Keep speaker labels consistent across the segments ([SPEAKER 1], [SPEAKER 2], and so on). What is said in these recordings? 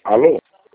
[SPEAKER 1] Alô?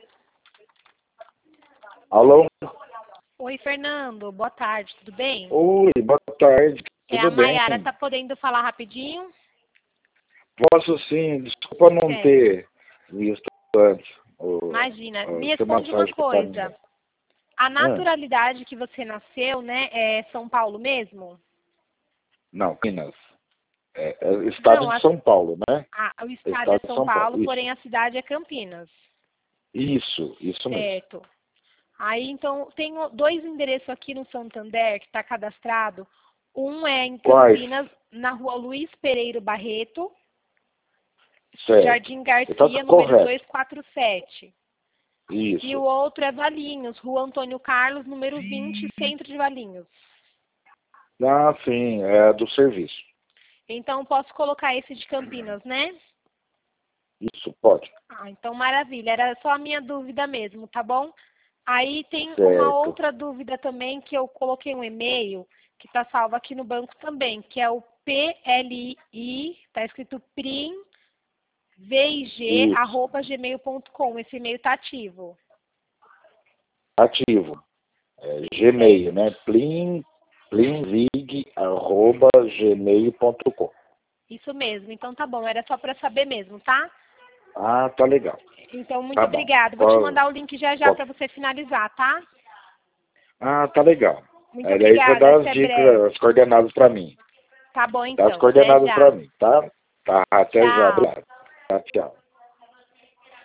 [SPEAKER 1] Alô?
[SPEAKER 2] Oi, Fernando. Boa tarde, tudo bem?
[SPEAKER 1] Oi, boa tarde.
[SPEAKER 2] É
[SPEAKER 1] Tudo
[SPEAKER 2] a
[SPEAKER 1] bem?
[SPEAKER 2] Mayara, tá podendo falar rapidinho?
[SPEAKER 1] Posso sim, desculpa não
[SPEAKER 2] É.
[SPEAKER 1] ter visto antes
[SPEAKER 2] Imagina, me
[SPEAKER 1] a sua
[SPEAKER 2] responde uma
[SPEAKER 1] mensagem que tá minha.
[SPEAKER 2] coisa. A naturalidade que você nasceu, né, é São Paulo mesmo?
[SPEAKER 1] Não, Minas. É o estado
[SPEAKER 2] Não,
[SPEAKER 1] de São Paulo, né?
[SPEAKER 2] o
[SPEAKER 1] É o
[SPEAKER 2] estado é
[SPEAKER 1] estado de
[SPEAKER 2] São
[SPEAKER 1] São Paulo,
[SPEAKER 2] Paulo,
[SPEAKER 1] isso.
[SPEAKER 2] porém a cidade é Campinas.
[SPEAKER 1] Isso mesmo.
[SPEAKER 2] Certo. Aí, então, tenho dois endereços aqui no Santander que está cadastrado. Um é em
[SPEAKER 1] Quais?
[SPEAKER 2] Campinas, na rua Luiz Pereiro Barreto,
[SPEAKER 1] Certo.
[SPEAKER 2] Jardim
[SPEAKER 1] Está
[SPEAKER 2] Garcia, número
[SPEAKER 1] correto.
[SPEAKER 2] 247. E o
[SPEAKER 1] Isso.
[SPEAKER 2] outro é Valinhos, Rua Antônio Carlos, número 20, Centro de Valinhos.
[SPEAKER 1] Ah, sim, é do serviço.
[SPEAKER 2] Então, posso colocar esse de Campinas, né?
[SPEAKER 1] Isso, pode.
[SPEAKER 2] Ah, então maravilha. Era só a minha dúvida mesmo, tá bom? Aí tem uma
[SPEAKER 1] Certo.
[SPEAKER 2] outra dúvida também, que eu coloquei um e-mail, que está salvo aqui no banco também, que é o PLI, está escrito
[SPEAKER 1] Isso.
[SPEAKER 2] primvig@gmail.com. Esse e-mail está ativo.
[SPEAKER 1] Ativo. Gmail,
[SPEAKER 2] Certo.
[SPEAKER 1] né? plimvig@gmail.com.
[SPEAKER 2] Isso mesmo. Então tá bom, era só para saber mesmo, tá?
[SPEAKER 1] Ah, tá legal.
[SPEAKER 2] Então, muito
[SPEAKER 1] Tá bom.
[SPEAKER 2] obrigada. Vou te mandar o link já já
[SPEAKER 1] Qual-
[SPEAKER 2] para você finalizar, tá?
[SPEAKER 1] Ah, tá legal.
[SPEAKER 2] Muito
[SPEAKER 1] Aí daí você vai
[SPEAKER 2] obrigada.
[SPEAKER 1] dar as
[SPEAKER 2] Até
[SPEAKER 1] dicas,
[SPEAKER 2] breve.
[SPEAKER 1] as coordenadas pra mim.
[SPEAKER 2] Tá bom,
[SPEAKER 1] Dá as
[SPEAKER 2] então. Até
[SPEAKER 1] coordenadas pra
[SPEAKER 2] já.
[SPEAKER 1] mim, tá? Tá, até já.
[SPEAKER 2] Tchau.
[SPEAKER 1] Obrigado. Tá, tchau.